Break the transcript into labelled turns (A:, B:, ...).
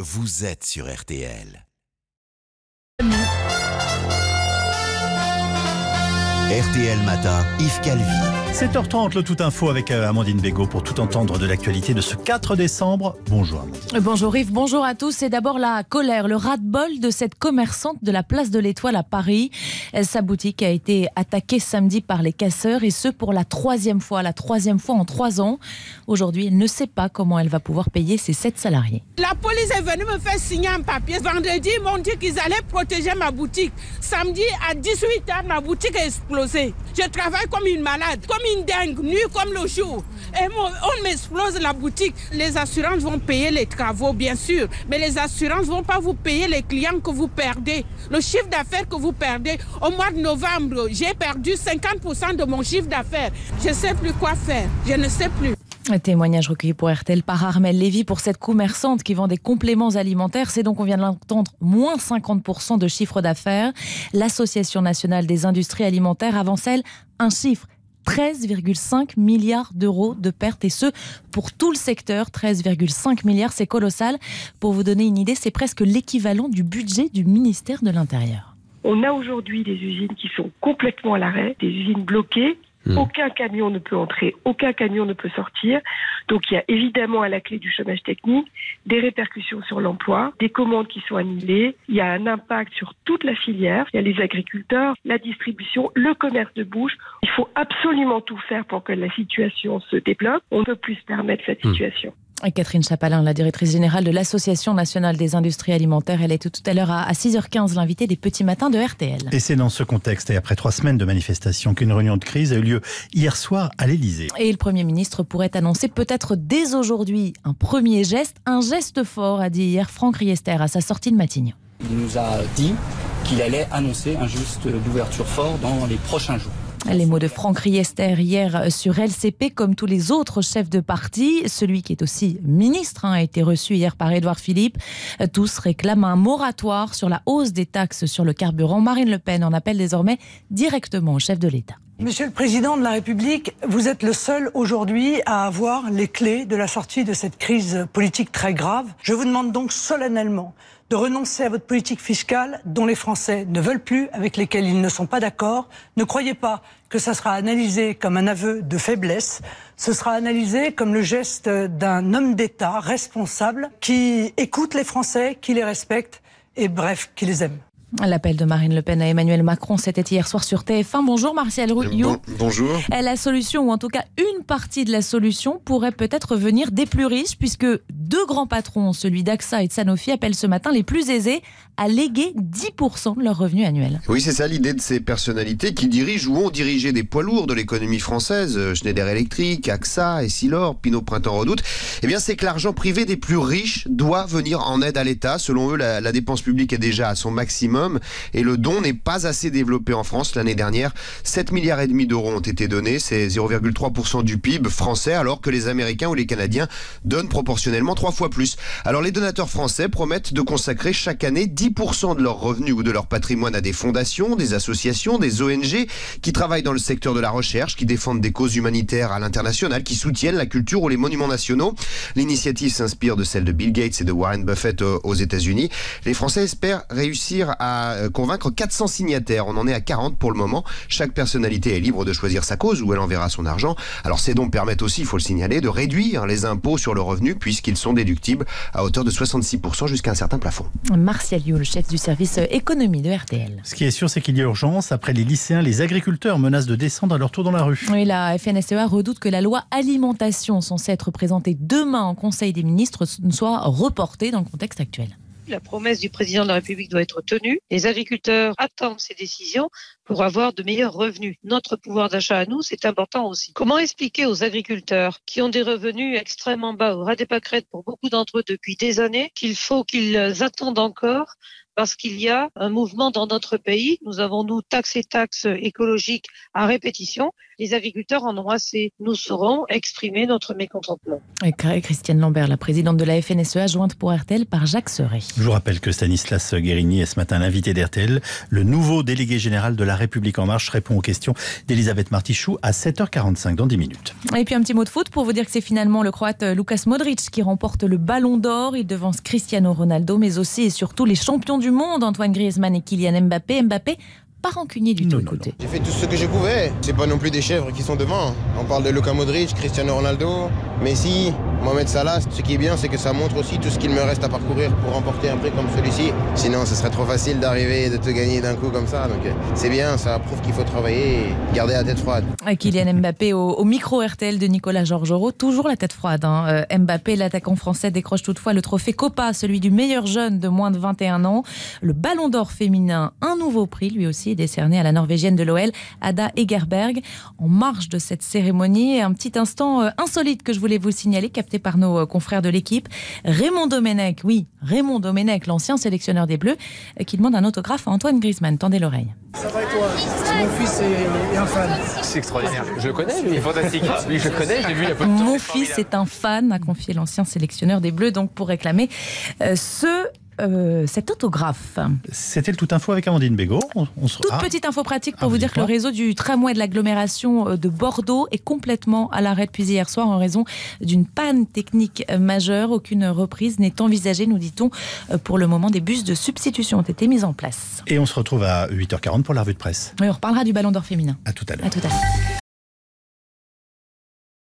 A: vous êtes sur RTL. RTL Matin, Yves Calvi.
B: 7h30, le Tout Info avec Amandine Bégaud pour tout entendre de l'actualité de ce 4 décembre. Bonjour Amandine.
C: Bonjour Yves, bonjour à tous. C'est d'abord la colère, le ras-de-bol de cette commerçante de la place de l'Étoile à Paris. Sa boutique a été attaquée samedi par les casseurs et ce pour la troisième fois en 3 ans. Aujourd'hui, elle ne sait pas comment elle va pouvoir payer ses 7 salariés.
D: La police est venue me faire signer un papier. Vendredi, ils m'ont dit qu'ils allaient protéger ma boutique. Samedi, à 18h, ma boutique a explosé. Je travaille comme une malade, comme une dingue, nuit comme le jour. Et on m'explose la boutique. Les assurances vont payer les travaux, bien sûr. Mais les assurances ne vont pas vous payer les clients que vous perdez. Le chiffre d'affaires que vous perdez. Au mois de novembre, j'ai perdu 50% de mon chiffre d'affaires. Je ne sais plus quoi faire. Je ne sais plus.
C: Un témoignage recueilli pour RTL par Armel Lévy pour cette commerçante qui vend des compléments alimentaires. C'est donc, on vient de l'entendre, moins 50% de chiffre d'affaires. L'Association nationale des industries alimentaires avance, elle, un chiffre. 13,5 milliards d'euros de pertes et ce, pour tout le secteur. 13,5 milliards, c'est colossal. Pour vous donner une idée, c'est presque l'équivalent du budget du ministère de l'Intérieur.
E: On a aujourd'hui des usines qui sont complètement à l'arrêt, des usines bloquées. Aucun camion ne peut entrer, aucun camion ne peut sortir. Donc il y a évidemment à la clé du chômage technique, des répercussions sur l'emploi, des commandes qui sont annulées. Il y a un impact sur toute la filière. Il y a les agriculteurs, la distribution, le commerce de bouche. Il faut absolument tout faire pour que la situation se débloque. On ne peut plus se permettre cette situation.
C: Et Catherine Chapalin, la directrice générale de l'Association nationale des industries alimentaires, elle est tout à l'heure à 6h15 l'invitée des Petits Matins de RTL.
B: Et c'est dans ce contexte et après 3 semaines de manifestation qu'une réunion de crise a eu lieu hier soir à l'Élysée.
C: Et le Premier ministre pourrait annoncer peut-être dès aujourd'hui un premier geste, un geste fort, a dit hier Franck Riester à sa sortie de Matignon.
F: Il nous a dit qu'il allait annoncer un geste d'ouverture fort dans les prochains jours.
C: Les mots de Franck Riester hier sur LCP, comme tous les autres chefs de parti. Celui qui est aussi ministre a été reçu hier par Édouard Philippe. Tous réclament un moratoire sur la hausse des taxes sur le carburant. Marine Le Pen en appelle désormais directement au chef de l'État.
G: Monsieur le Président de la République, vous êtes le seul aujourd'hui à avoir les clés de la sortie de cette crise politique très grave. Je vous demande donc solennellement de renoncer à votre politique fiscale dont les Français ne veulent plus, avec lesquels ils ne sont pas d'accord. Ne croyez pas que ça sera analysé comme un aveu de faiblesse. Ce sera analysé comme le geste d'un homme d'État responsable qui écoute les Français, qui les respecte et bref, qui les aime.
C: L'appel de Marine Le Pen à Emmanuel Macron, c'était hier soir sur TF1. Bonjour Martial Rouillou.
H: Bonjour.
C: La solution, ou en tout cas une partie de la solution, pourrait peut-être venir des plus riches, puisque 2 grands patrons, celui d'AXA et de Sanofi, appellent ce matin les plus aisés à léguer 10% de leur revenu annuel.
H: Oui, c'est ça l'idée de ces personnalités qui dirigent ou ont dirigé des poids lourds de l'économie française, Schneider Electric, AXA, Essilor, Pinot Printemps Redoute. Eh bien, c'est que l'argent privé des plus riches doit venir en aide à l'État. Selon eux, la dépense publique est déjà à son maximum. Et le don n'est pas assez développé en France. L'année dernière, 7,5 milliards d'euros ont été donnés. C'est 0,3% du PIB français, alors que les Américains ou les Canadiens donnent proportionnellement 3 fois plus. Alors les donateurs français promettent de consacrer chaque année 10% de leurs revenus ou de leur patrimoine à des fondations, des associations, des ONG qui travaillent dans le secteur de la recherche, qui défendent des causes humanitaires à l'international, qui soutiennent la culture ou les monuments nationaux. L'initiative s'inspire de celle de Bill Gates et de Warren Buffett aux États-Unis. Les Français espèrent réussir à convaincre 400 signataires. On en est à 40 pour le moment. Chaque personnalité est libre de choisir sa cause où elle enverra son argent. Alors ces dons permettent aussi, il faut le signaler, de réduire les impôts sur le revenu puisqu'ils sont déductibles à hauteur de 66% jusqu'à un certain plafond.
C: Martial You, le chef du service économie de RTL.
B: Ce qui est sûr, c'est qu'il y a urgence. Après les lycéens, les agriculteurs menacent de descendre à leur tour dans la rue.
C: Oui, la FNSEA redoute que la loi alimentation censée être présentée demain en Conseil des ministres soit reportée dans le contexte actuel.
I: La promesse du président de la République doit être tenue. Les agriculteurs attendent ces décisions pour avoir de meilleurs revenus. Notre pouvoir d'achat à nous, c'est important aussi. Comment expliquer aux agriculteurs qui ont des revenus extrêmement bas, au ras des pâquerettes pour beaucoup d'entre eux depuis des années, qu'il faut qu'ils attendent encore parce qu'il y a un mouvement dans notre pays. Nous avons, nous, taxes écologiques à répétition. Les agriculteurs en ont assez. Nous saurons exprimer notre mécontentement.
C: Et Christiane Lambert, la présidente de la FNSEA, jointe pour RTL par Jacques Serret.
B: Je vous rappelle que Stanislas Guérini est ce matin l'invité d'RTL, le nouveau délégué général de la La République En Marche répond aux questions d'Elisabeth Martichoux à 7h45 dans 10 minutes.
C: Et puis un petit mot de foot pour vous dire que c'est finalement le Croate Lukas Modric qui remporte le Ballon d'Or. Il devance Cristiano Ronaldo, mais aussi et surtout les champions du monde, Antoine Griezmann et Kylian Mbappé. Mbappé, pas rancunier du tout, écoutez.
J: J'ai fait tout ce que je pouvais. C'est pas non plus des chèvres qui sont devant. On parle de Luka Modric, Cristiano Ronaldo, Messi, Mohamed Salah. Ce qui est bien, c'est que ça montre aussi tout ce qu'il me reste à parcourir pour remporter un prix comme celui-ci. Sinon, ce serait trop facile d'arriver et de te gagner d'un coup comme ça. Donc c'est bien, ça prouve qu'il faut travailler et garder la tête froide.
C: Kylian Mbappé au micro RTL de Nicolas Georgerot, toujours la tête froide. Mbappé, l'attaquant français, décroche toutefois le trophée Copa, celui du meilleur jeune de moins de 21 ans. Le Ballon d'Or féminin, un nouveau prix, lui aussi, décerné à la Norvégienne de l'OL, Ada Egerberg. En marge de cette cérémonie, un petit instant insolite que je voulais vous signaler, capté par nos confrères de l'équipe. Raymond Domenech, l'ancien sélectionneur des Bleus, qui demande un autographe à Antoine Griezmann. Tendez l'oreille.
K: Ça va et toi? Mon fils est un fan.
L: C'est extraordinaire. Je le connais, lui. Il est fantastique. Oui, je le connais, j'ai vu la
C: Mon fils est un fan, a confié l'ancien sélectionneur des Bleus, donc pour réclamer cet autographe.
B: C'était le Tout Info avec Amandine Bégaud.
C: Toute petite info pratique pour vous dire que le réseau du tramway de l'agglomération de Bordeaux est complètement à l'arrêt depuis hier soir en raison d'une panne technique majeure. Aucune reprise n'est envisagée, nous dit-on. Pour le moment, des bus de substitution ont été mis en place.
B: Et on se retrouve à 8h40 pour la revue de presse.
C: Oui, on reparlera du Ballon d'Or féminin.
B: À tout à l'heure.
C: À tout à l'heure.